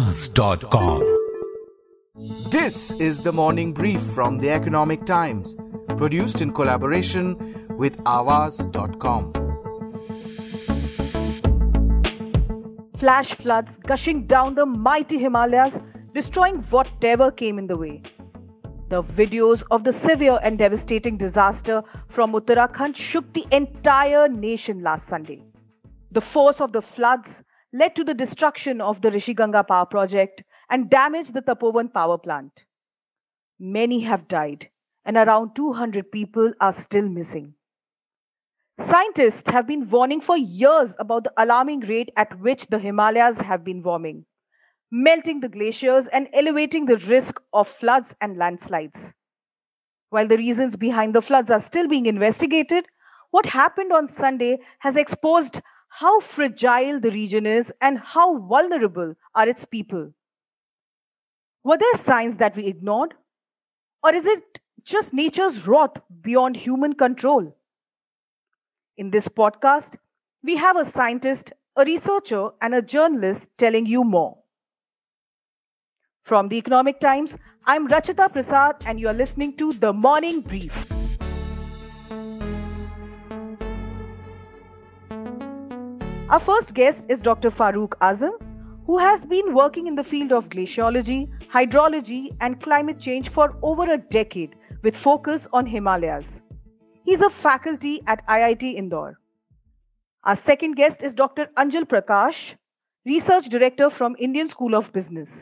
Aawaz.com. This is the morning brief from the Economic Times, produced in collaboration with Aawaz.com. Flash floods gushing down the mighty Himalayas, destroying whatever came in the way. The videos of the severe and devastating disaster from Uttarakhand shook the entire nation last Sunday. The force of the floods led to the destruction of the Rishiganga power project and damaged the Tapovan power plant. Many have died, and around 200 people are still missing. Scientists have been warning for years about the alarming rate at which the Himalayas have been warming, melting the glaciers and elevating the risk of floods and landslides. While the reasons behind the floods are still being investigated, what happened on Sunday has exposed how fragile the region is and how vulnerable are its people. Were there signs that we ignored? Or is it just nature's wrath beyond human control? In this podcast, we have a scientist, a researcher, and a journalist telling you more. From the Economic Times, I'm Rachita Prasad, and you are listening to The Morning Brief. Our first guest is Dr. Farooq Azam, who has been working in the field of glaciology, hydrology, and climate change for over a decade with focus on Himalayas. He's a faculty at IIT Indore. Our second guest is Dr. Anjal Prakash, Research Director from Indian School of Business.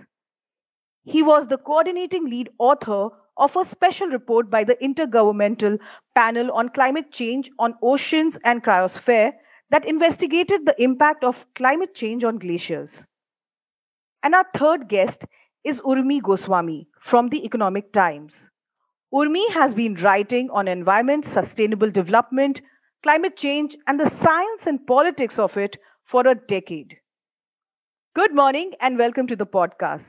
He was the coordinating lead author of a special report by the Intergovernmental Panel on Climate Change on Oceans and Cryosphere that investigated the impact of climate change on glaciers. And our third guest is Urmi Goswami from the Economic Times. Urmi has been writing on environment, sustainable development, climate change, and the science and politics of it for a decade. Good morning and welcome to the podcast.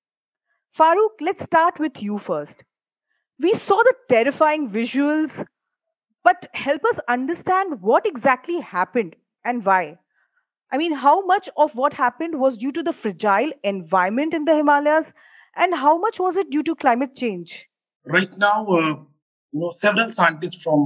Farooq, let's start with you first. We saw the terrifying visuals, but help us understand what exactly happened and why. I mean, how much of what happened was due to the fragile environment in the Himalayas, and how much was it due to climate change? Right now, several scientists from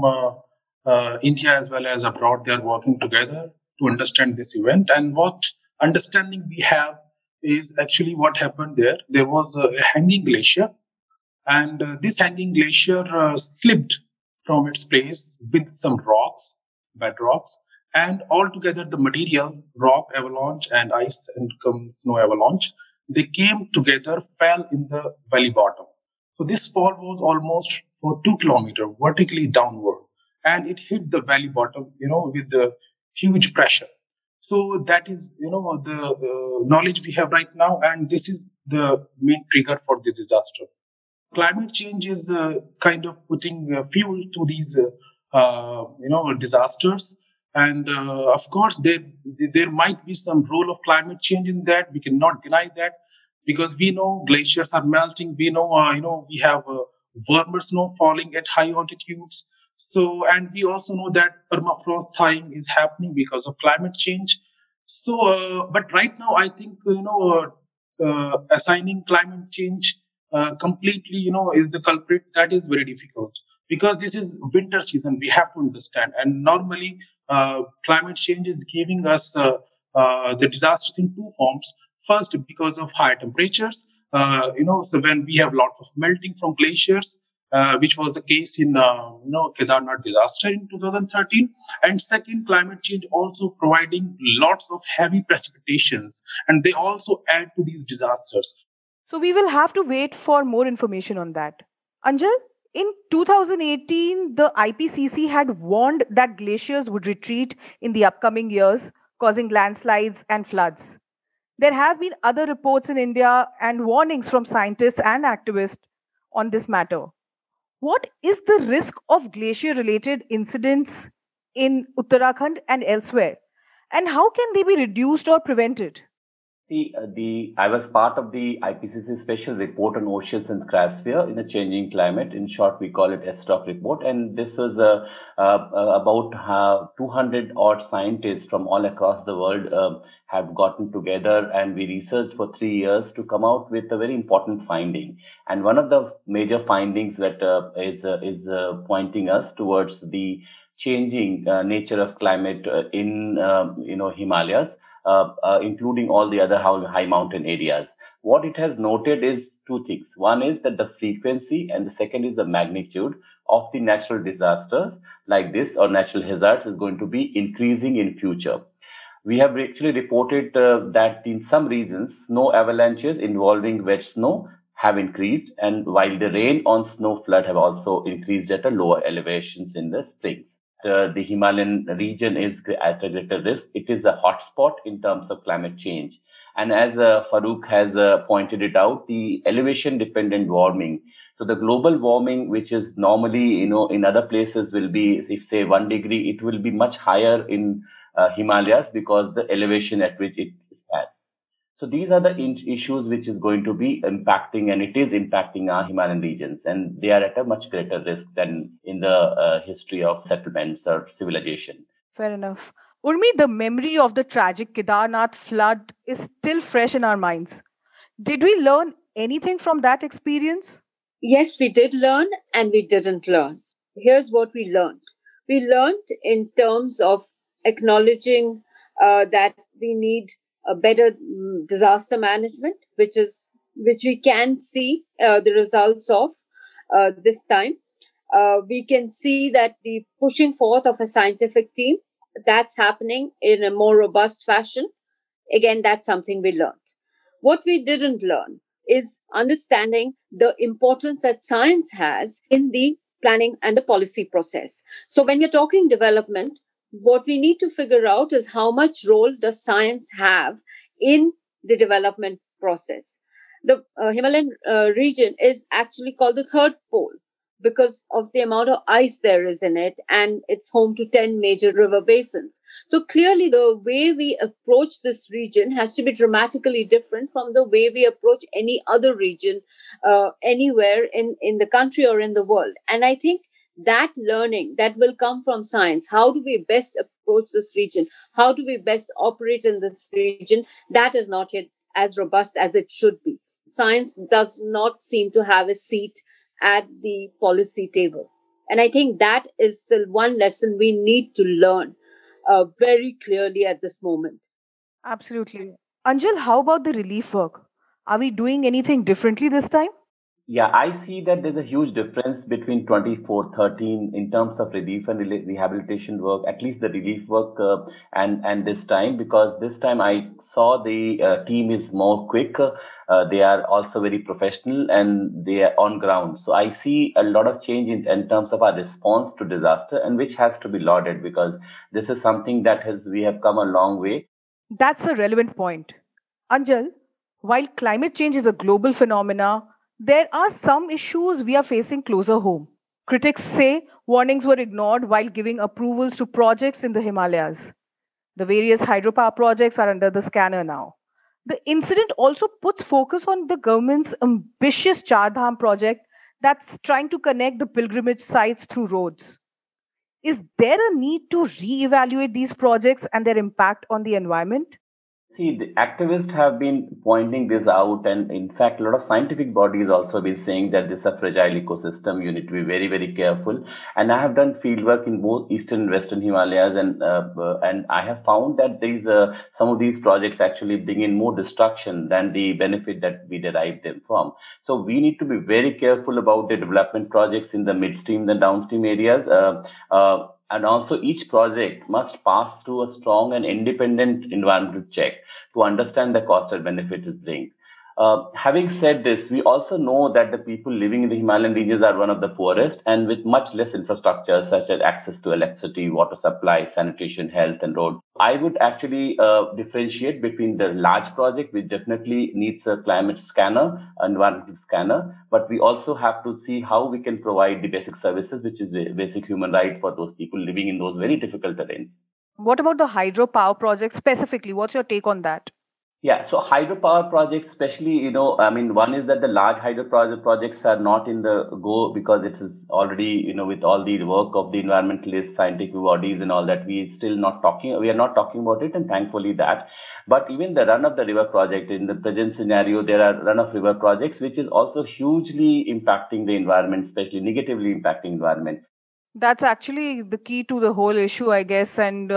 India as well as abroad, they are working together to understand this event. And what understanding we have is actually what happened there. There was a hanging glacier, and this hanging glacier slipped from its place with some rocks, bedrocks, and altogether the material, rock avalanche and ice and snow avalanche, they came together, fell in the valley bottom. So this fall was almost for 2 kilometers vertically downward, and it hit the valley bottom, with the huge pressure. So that is, the knowledge we have right now, and this is the main trigger for this disaster. Climate change is kind of putting fuel to these, disasters. And of course, there might be some role of climate change in that. We cannot deny that because we know glaciers are melting. We know, we have warmer snow falling at high altitudes. So, and we also know that permafrost thawing is happening because of climate change. So, but right now, I think, assigning climate change completely, is the culprit. That is very difficult because this is winter season. We have to understand. And normally, climate change is giving us the disasters in two forms. First, because of high temperatures, so when we have lots of melting from glaciers, which was the case in, Kedarnath disaster in 2013. And second, climate change also providing lots of heavy precipitations, and they also add to these disasters. So we will have to wait for more information on that. Anjal, in 2018, the IPCC had warned that glaciers would retreat in the upcoming years, causing landslides and floods. There have been other reports in India and warnings from scientists and activists on this matter. What is the risk of glacier-related incidents in Uttarakhand and elsewhere? And how can they be reduced or prevented? I was part of the IPCC special report on oceans and cryosphere in a changing climate. In short, we call it SDOC report. And this was about 200 odd scientists from all across the world have gotten together, and we researched for 3 years to come out with a very important finding. And one of the major findings that is pointing us towards the changing nature of climate in Himalayas, including all the other high mountain areas. What it has noted is two things. One is that the frequency, and the second is the magnitude of the natural disasters like this or natural hazards is going to be increasing in future. We have actually reported that in some regions, snow avalanches involving wet snow have increased, and while the rain on snow flood have also increased at a lower elevations in the springs. The Himalayan region is at a greater risk. It is a hotspot in terms of climate change. And as Farooq has pointed it out, the elevation dependent warming. So the global warming, which is normally, in other places will be, if say 1 degree, it will be much higher in Himalayas because the elevation at which it is at. So these are the issues which is going to be impacting, and it is impacting our Himalayan regions, and they are at a much greater risk than in the history of settlements or civilization. Fair enough. Urmi, the memory of the tragic Kedarnath flood is still fresh in our minds. Did we learn anything from that experience? Yes, we did learn and we didn't learn. Here's what we learned. We learned in terms of acknowledging that we need a better disaster management, which we can see the results of this time. We can see that the pushing forth of a scientific team, that's happening in a more robust fashion. Again, that's something we learned. What we didn't learn is understanding the importance that science has in the planning and the policy process. So when you're talking development, what we need to figure out is how much role does science have in the development process. The Himalayan region is actually called the third pole because of the amount of ice there is in it, and it's home to 10 major river basins. So clearly the way we approach this region has to be dramatically different from the way we approach any other region anywhere in the country or in the world. And I think that learning that will come from science, how do we best approach this region, how do we best operate in this region, that is not yet as robust as it should be. Science does not seem to have a seat at the policy table. And I think that is the one lesson we need to learn very clearly at this moment. Absolutely. Anjal, how about the relief work? Are we doing anything differently this time? Yeah, I see that there's a huge difference between 24-13 in terms of relief and rehabilitation work, at least the relief work and this time, because this time I saw the team is more quick. They are also very professional and they are on ground. So I see a lot of change in terms of our response to disaster, and which has to be lauded because this is something that we have come a long way. That's a relevant point. Anjal, while climate change is a global phenomena, there are some issues we are facing closer home. Critics say warnings were ignored while giving approvals to projects in the Himalayas. The various hydropower projects are under the scanner now. The incident also puts focus on the government's ambitious Char Dham project that's trying to connect the pilgrimage sites through roads. Is there a need to re-evaluate these projects and their impact on the environment? See, the activists have been pointing this out, and in fact, a lot of scientific bodies also been saying that this is a fragile ecosystem. You need to be very, very careful. And I have done fieldwork in both eastern and western Himalayas, and I have found that these some of these projects actually bring in more destruction than the benefit that we derive them from. So we need to be very careful about the development projects in the midstream and downstream areas. And also, each project must pass through a strong and independent environmental check to understand the cost and benefit it brings. Having said this, we also know that the people living in the Himalayan regions are one of the poorest and with much less infrastructure, such as access to electricity, water supply, sanitation, health, and road. I would actually differentiate between the large project, which definitely needs a climate scanner, environmental scanner, but we also have to see how we can provide the basic services, which is the basic human right for those people living in those very difficult terrains. What about the hydropower project specifically? What's your take on that? Yeah, so hydropower projects, especially, I mean, one is that the large projects are not in the go because it is already, with all the work of the environmentalist scientific bodies and all that, we are not talking about it, and thankfully that. But even the run of the river project in the present scenario, there are run of river projects, which is also hugely impacting the environment, especially negatively impacting environment. That's actually the key to the whole issue, I guess. And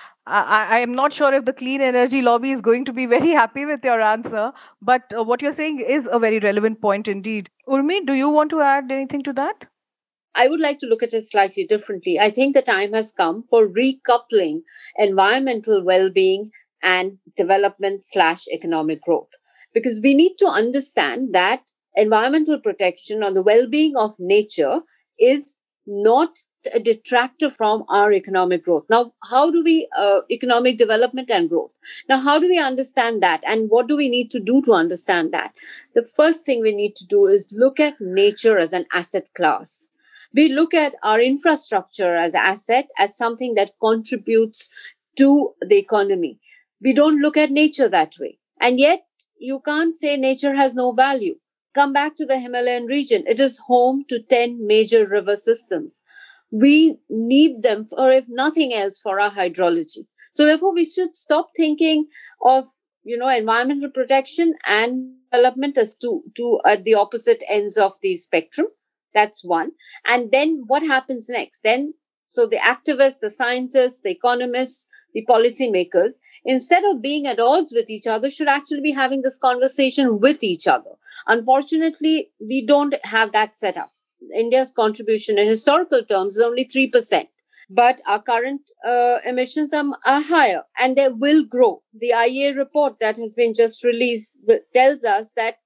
I am not sure if the clean energy lobby is going to be very happy with your answer. But what you're saying is a very relevant point indeed. Urmi, do you want to add anything to that? I would like to look at it slightly differently. I think the time has come for recoupling environmental well-being and development/economic growth. Because we need to understand that environmental protection or the well-being of nature is not a detractor from our economic growth. Now, how do we economic development and growth? Now, how do we understand that, and what do we need to do to understand that? The first thing we need to do is look at nature as an asset class. We look at our infrastructure as an asset, as something that contributes to the economy. We don't look at nature that way. And yet, you can't say nature has no value. Come back to the Himalayan region. It is home to 10 major river systems. We need them, or if nothing else, for our hydrology. So therefore, we should stop thinking of environmental protection and development as two at the opposite ends of the spectrum. That's one. And then what happens next? So the activists, the scientists, the economists, the policymakers, instead of being at odds with each other, should actually be having this conversation with each other. Unfortunately, we don't have that set up. India's contribution in historical terms is only 3%. But our current emissions are higher, and they will grow. The IEA report that has been just released tells us that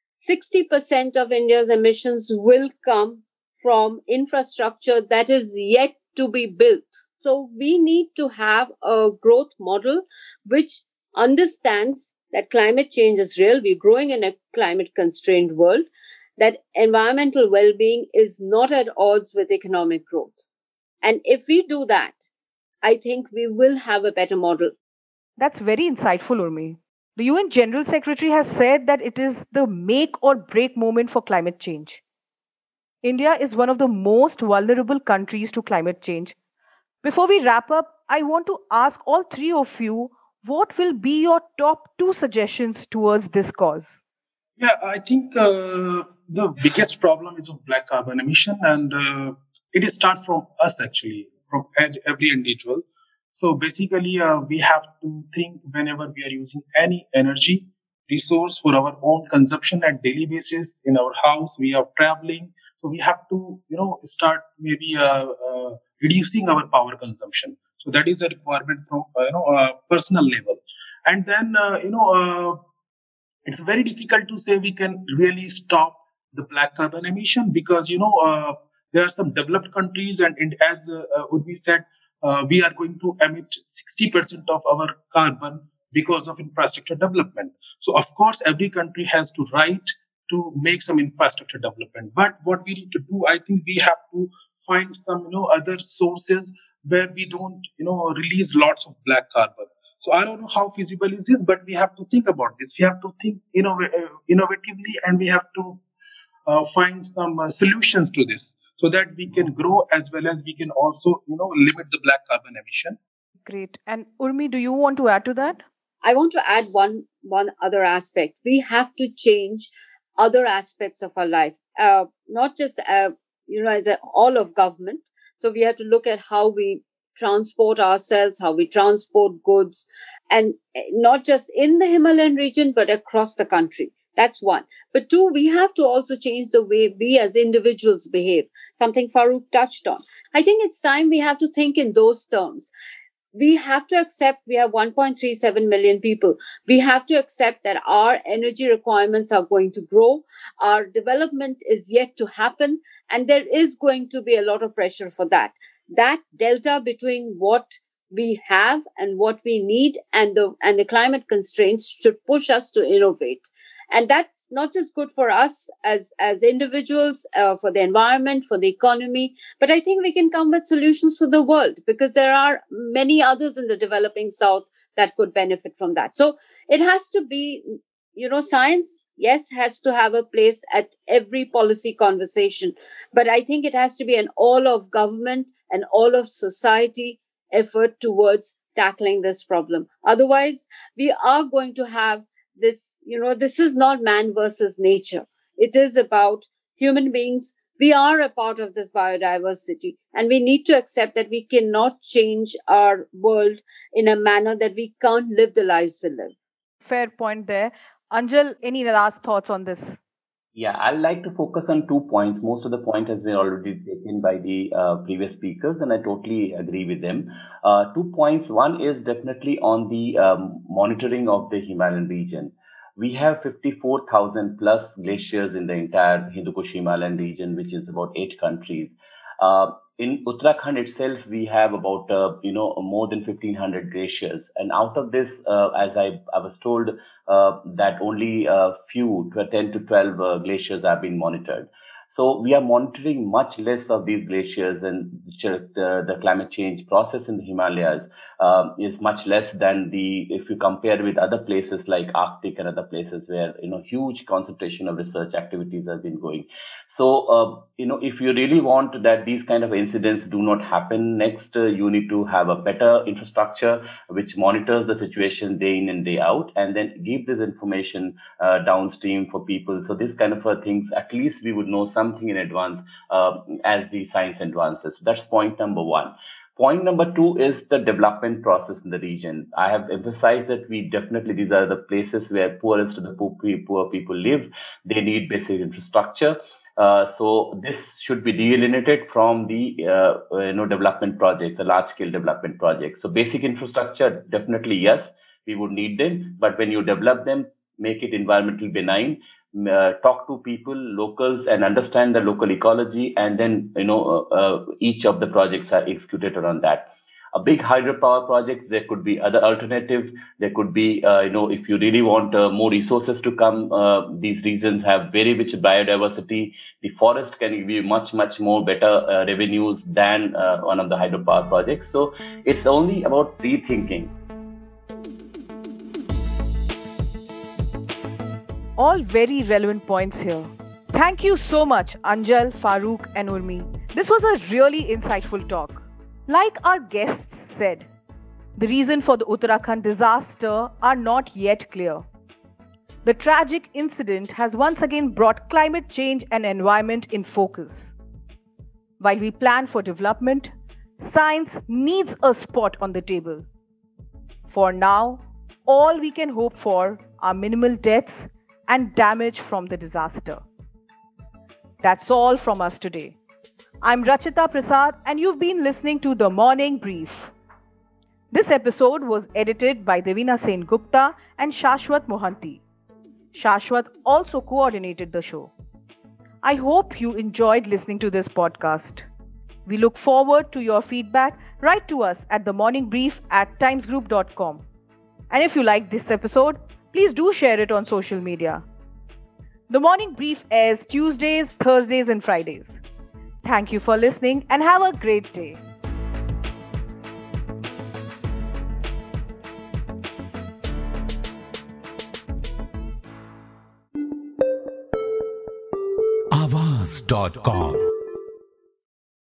60% of India's emissions will come from infrastructure that is yet to be built. So we need to have a growth model which understands that climate change is real. We're growing in a climate constrained world, that environmental well-being is not at odds with economic growth. And if we do that, I think we will have a better model. That's very insightful, Urmi. The UN General Secretary has said that it is the make or break moment for climate change. India is one of the most vulnerable countries to climate change. Before we wrap up, I want to ask all three of you, what will be your top two suggestions towards this cause? Yeah, I think the biggest problem is of black carbon emission, and it starts from us actually, from every individual. So basically, we have to think whenever we are using any energy resource for our own consumption at daily basis in our house, we are traveling. So we have to, start maybe reducing our power consumption. So that is a requirement from personal level, and then it's very difficult to say we can really stop the black carbon emission because there are some developed countries, and as Urvi said, we are going to emit 60% of our carbon because of infrastructure development. So of course, every country has to right to make some infrastructure development. But what we need to do, I think we have to find some other sources where we don't release lots of black carbon. So I don't know how feasible is this, but we have to think about this. We have to think innovatively, and we have to find some solutions to this, so that we can grow as well as we can also limit the black carbon emission. Great. And Urmi, do you want to add to that? I want to add one other aspect. We have to change other aspects of our life, not just as all of government. So we have to look at how we transport ourselves, how we transport goods, and not just in the Himalayan region, but across the country. That's one. But two, we have to also change the way we as individuals behave, something Farooq touched on. I think it's time we have to think in those terms. We have to accept we have 1.37 million people. We have to accept that our energy requirements are going to grow. Our development is yet to happen, and there is going to be a lot of pressure for that. That delta between what we have and what we need and the climate constraints should push us to innovate. And that's not just good for us as individuals, for the environment, for the economy, but I think we can come with solutions for the world, because there are many others in the developing South that could benefit from that. So it has to be, science, yes, has to have a place at every policy conversation. But I think it has to be an all of government and all of society effort towards tackling this problem. Otherwise, we are going to have this, this is not man versus nature. It is about human beings. We are a part of this biodiversity, and we need to accept that we cannot change our world in a manner that we can't live the lives we live. Fair point there. Anjal, any last thoughts on this? Yeah, I'd like to focus on 2 points. Most of the point has been already taken by the previous speakers, and I totally agree with them. 2 points. One is definitely on the monitoring of the Himalayan region. We have 54,000 plus glaciers in the entire Hindu Kush Himalayan region, which is about 8 countries. In Uttarakhand itself, we have about more than 1,500 glaciers, and out of this, as I was told, that only a few, 10 to 12 glaciers have been monitored. So we are monitoring much less of these glaciers, and the climate change process in the Himalayas is much less than if you compare with other places like Arctic and other places where huge concentration of research activities have been going. So if you really want that these kind of incidents do not happen next, you need to have a better infrastructure which monitors the situation day in and day out, and then give this information downstream for people. So this kind of things, at least we would know something in advance as the science advances. So that's point number one. Point number two is the development process in the region. I have emphasized that these are the places where poorest of the poor people live. They need basic infrastructure. So this should be delineated from the development project, the large scale development project. So basic infrastructure, definitely yes, we would need them. But when you develop them, make it environmentally benign. Talk to people, locals, and understand the local ecology, and then each of the projects are executed around that. A big hydropower projects, there could be other alternative. There could be if you really want more resources to come, these regions have very rich biodiversity. The forest can give you much more better revenues than one of the hydropower projects. So it's only about rethinking. All very relevant points here. Thank you so much, Anjal, Farooq, and Urmi. This was a really insightful talk. Like our guests said, the reason for the Uttarakhand disaster are not yet clear. The tragic incident has once again brought climate change and environment in focus. While we plan for development, science needs a spot on the table. For now, all we can hope for are minimal deaths and damage from the disaster. That's all from us today. I'm Rachita Prasad, and you've been listening to The Morning Brief. This episode was edited by Devina Sen Gupta and Shashwat Mohanty. Shashwat also coordinated the show. I hope you enjoyed listening to this podcast. We look forward to your feedback. Write to us at themorningbrief@timesgroup.com. And if you liked this episode, please do share it on social media. The Morning Brief airs Tuesdays, Thursdays, and Fridays. Thank you for listening and have a great day. Awaaz.com